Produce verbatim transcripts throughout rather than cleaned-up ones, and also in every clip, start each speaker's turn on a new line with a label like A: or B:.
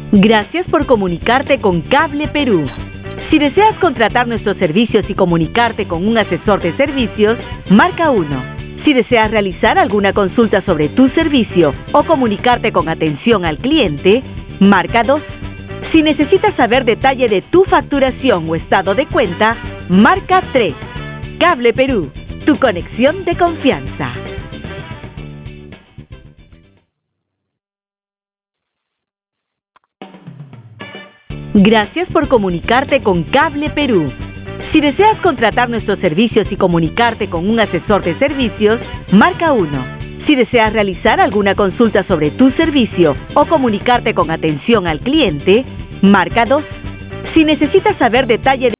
A: Gracias por comunicarte con Cable Perú. Si deseas contratar nuestros servicios y comunicarte con un asesor de servicios, marca uno. Si deseas realizar alguna consulta sobre tu servicio o comunicarte con atención al cliente, marca dos. Si necesitas saber detalle de tu facturación o estado de cuenta, marca tres. Cable Perú, tu conexión de confianza. Gracias por comunicarte con Cable Perú. Si deseas contratar nuestros servicios y comunicarte con un asesor de servicios, marca uno. Si deseas realizar alguna consulta sobre tu servicio o comunicarte con atención al cliente, marca dos. Si necesitas saber detalle de...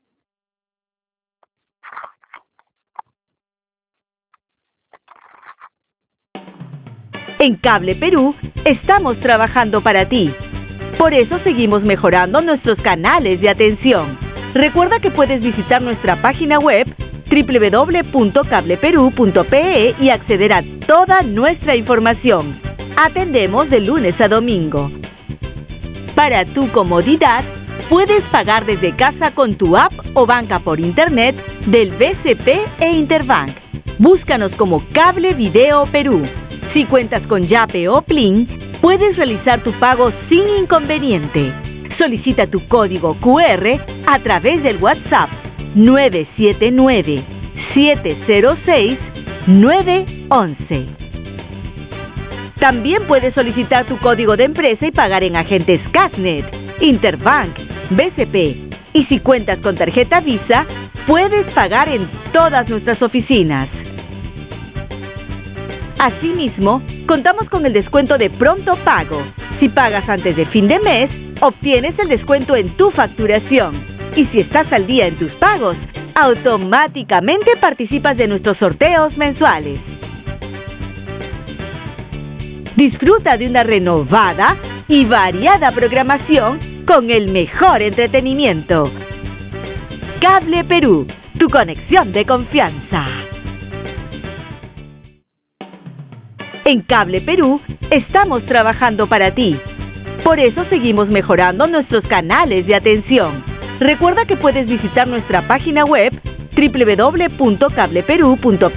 A: En Cable Perú, estamos trabajando para ti. Por eso seguimos mejorando nuestros canales de atención. Recuerda que puedes visitar nuestra página web doble u doble u doble u punto cable perú punto pe e y acceder a toda nuestra información. Atendemos de lunes a domingo. Para tu comodidad, puedes pagar desde casa con tu app o banca por internet del B C P e Interbank. Búscanos como Cable Video Perú. Si cuentas con Yape o Plin, puedes realizar tu pago sin inconveniente. Solicita tu código cu erre a través del WhatsApp nueve siete nueve, siete cero seis, nueve uno uno. También puedes solicitar tu código de empresa y pagar en agentes Cashnet, Interbank, B C P. Y si cuentas con tarjeta Visa, puedes pagar en todas nuestras oficinas. Asimismo, contamos con el descuento de Pronto Pago. Si pagas antes de fin de mes, obtienes el descuento en tu facturación. Y si estás al día en tus pagos, automáticamente participas de nuestros sorteos mensuales. Disfruta de una renovada y variada programación con el mejor entretenimiento. Cable Perú, tu conexión de confianza. En Cable Perú, estamos trabajando para ti. Por eso seguimos mejorando nuestros canales de atención. Recuerda que puedes visitar nuestra página web doble u doble u doble u punto cable perú punto pe e